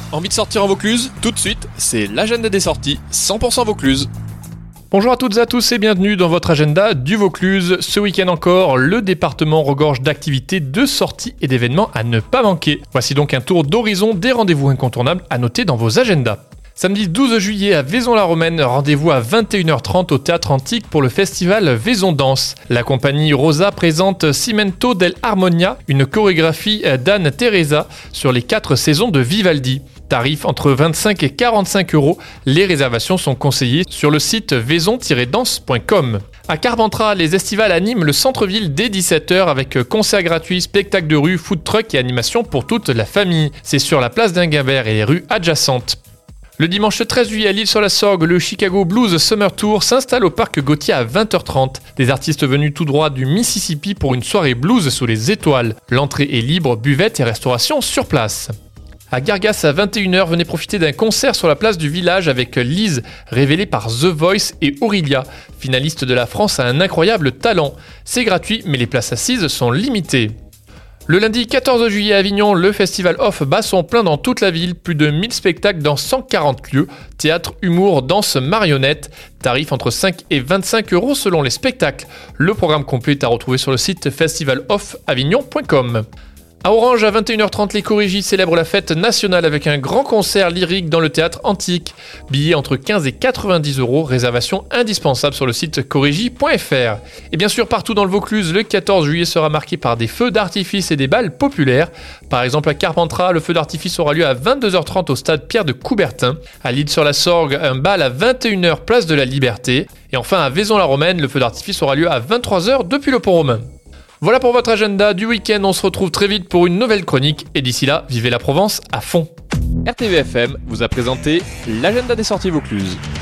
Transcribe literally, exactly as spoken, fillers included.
Envie de sortir en Vaucluse? Tout de suite, c'est l'agenda des sorties cent pour cent Vaucluse. Bonjour à toutes et à tous et bienvenue dans votre agenda du Vaucluse. Ce week-end encore, le département regorge d'activités, de sorties et d'événements à ne pas manquer. Voici donc un tour d'horizon des rendez-vous incontournables à noter dans vos agendas. Samedi douze juillet à Vaison-la-Romaine, rendez-vous à vingt et une heures trente au Théâtre Antique pour le festival Vaison Danse. La compagnie Rosa présente Cimento del Harmonia, une chorégraphie d'Anne Teresa sur les quatre saisons de Vivaldi. Tarif entre vingt-cinq et quarante-cinq euros, les réservations sont conseillées sur le site vaison tiret danse point com. À Carpentras, les estivales animent le centre-ville dès dix-sept heures avec concerts gratuits, spectacles de rue, food truck et animations pour toute la famille. C'est sur la place d'Inguimbert et les rues adjacentes. Le dimanche treize juillet à l'Île-sur-la-Sorgue, le Chicago Blues Summer Tour s'installe au parc Gauthier à vingt heures trente. Des artistes venus tout droit du Mississippi pour une soirée blues sous les étoiles. L'entrée est libre, buvette et restauration sur place. À Gargas, à vingt et une heures, venez profiter d'un concert sur la place du village avec Lise, révélée par The Voice, et Aurelia, finaliste de la France à un incroyable talent. C'est gratuit, mais les places assises sont limitées. Le lundi quatorze juillet à Avignon, le festival Off bat son plein dans toute la ville, plus de mille spectacles dans cent quarante lieux, théâtre, humour, danse, marionnettes, tarif entre cinq et vingt-cinq euros selon les spectacles. Le programme complet est à retrouver sur le site festival off avignon point com. À Orange, à vingt et une heures trente, les Corrigis célèbrent la fête nationale avec un grand concert lyrique dans le théâtre Antique. Billets entre quinze et quatre-vingt-dix euros, réservation indispensable sur le site corrigi point f r. Et bien sûr, partout dans le Vaucluse, le quatorze juillet sera marqué par des feux d'artifice et des balles populaires. Par exemple, à Carpentras, le feu d'artifice aura lieu à vingt-deux heures trente au stade Pierre de Coubertin. À l'Île-sur-la-Sorgue, un bal à vingt et une heures place de la Liberté. Et enfin, à Vaison-la-Romaine, le feu d'artifice aura lieu à vingt-trois heures depuis le Pont Romain. Voilà pour votre agenda du week-end, on se retrouve très vite pour une nouvelle chronique et d'ici là, vivez la Provence à fond. R T V F M vous a présenté l'agenda des sorties Vaucluse.